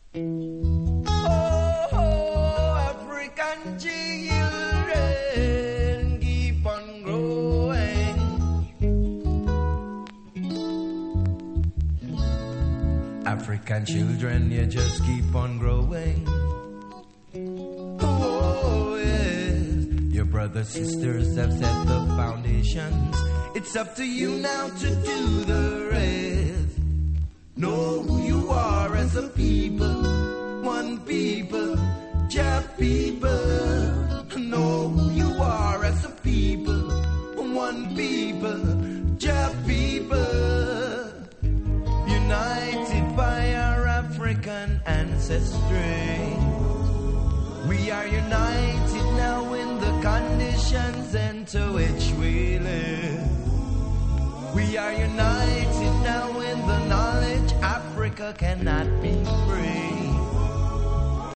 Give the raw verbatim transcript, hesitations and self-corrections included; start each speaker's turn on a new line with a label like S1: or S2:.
S1: Oh, oh, African children keep on growing. African children, you just keep on growing. Oh, yes. Your brothers, sisters have set the foundations. It's up to you now to do the rest. Know who you are as a people. One people, Jah people. Know who you are as a people. One people, Jah people. United by our African ancestry. We are united now in the conditions into which we live. We are united now in the knowledge Africa cannot be